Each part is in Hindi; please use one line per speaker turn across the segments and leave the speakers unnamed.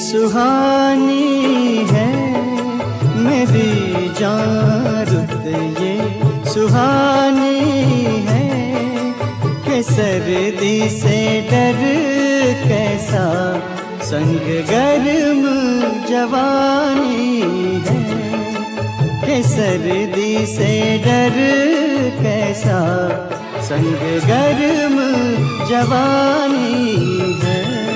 सुहानी है मेरी जान रुत ये सुहानी है कि सर्दी से डर कैसा संग गर्म जवानी है कि सर्दी से डर कैसा संग गर्म जवानी है।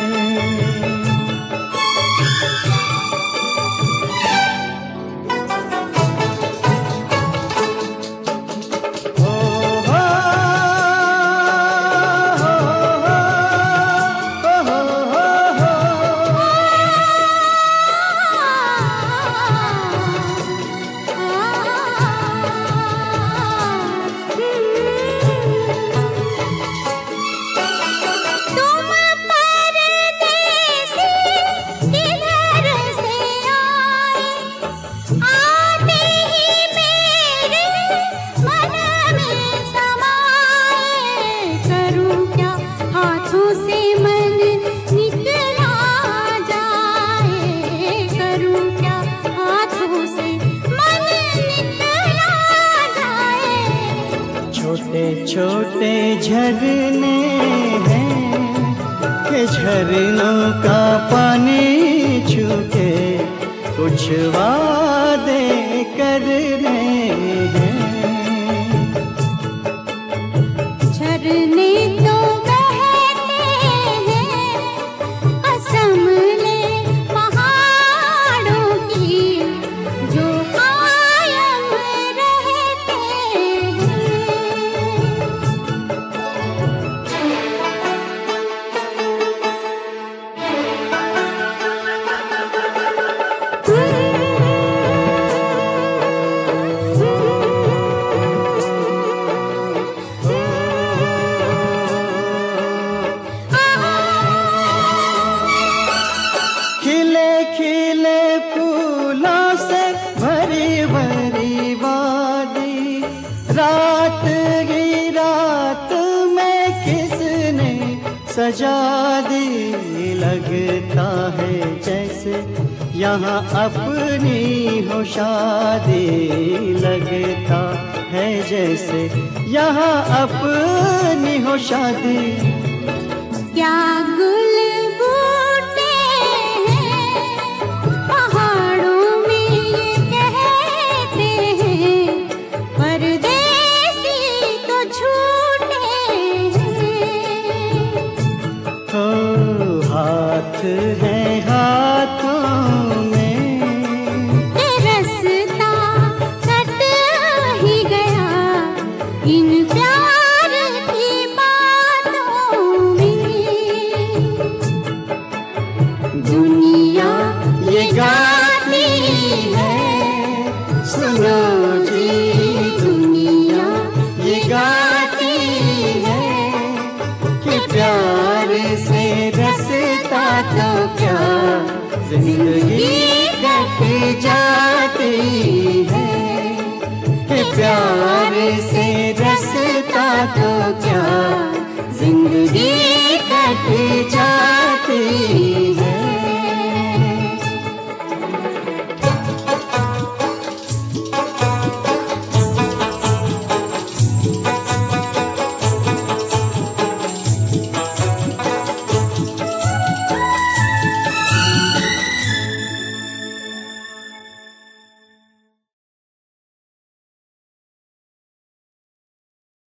छोटे झरने हैं कि झरनों का पानी छूके कुछ वादे करने हैं।
झरने तो बहते हैं कसम ले पहाड़ों की जो कायम रहते हैं।
रात ही रात में किसने सजा दी लगता है जैसे यहाँ अपनी हो शादी लगता है जैसे यहाँ अपनी हो शादी।
क्या गुल बूटे हैं पहाड़ों में ये कहते हैं परदेसी तो झूठे हैं।
हो हाथ है हाथों में
रास्ता कट ही गया इन प्यार की बातों में। दुनिया
ये गाती है सुनो जी, दुनिया ये गाती है कि प्यार से रसता तो क्या जिंदगी कट जाती है कि प्यार से रसता तो क्या जिंदगी कट जाती है।